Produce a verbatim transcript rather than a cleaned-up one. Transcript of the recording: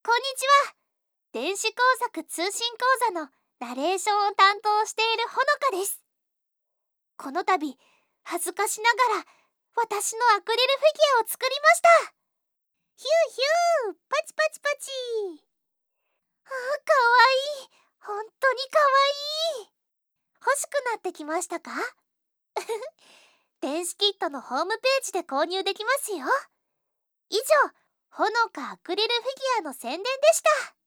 こんにちは。電子工作通信講座のナレーションを担当しているほのかです。この度、恥ずかしながら私のアクリルフィギュアを作りました。ヒューヒュー、パチパチパチ。あー、かわいい。本当にかわいい。欲しくなってきましたか？電子キットのホームページで購入できますよ。以上、ほのかアクリルフィギュアの宣伝でした。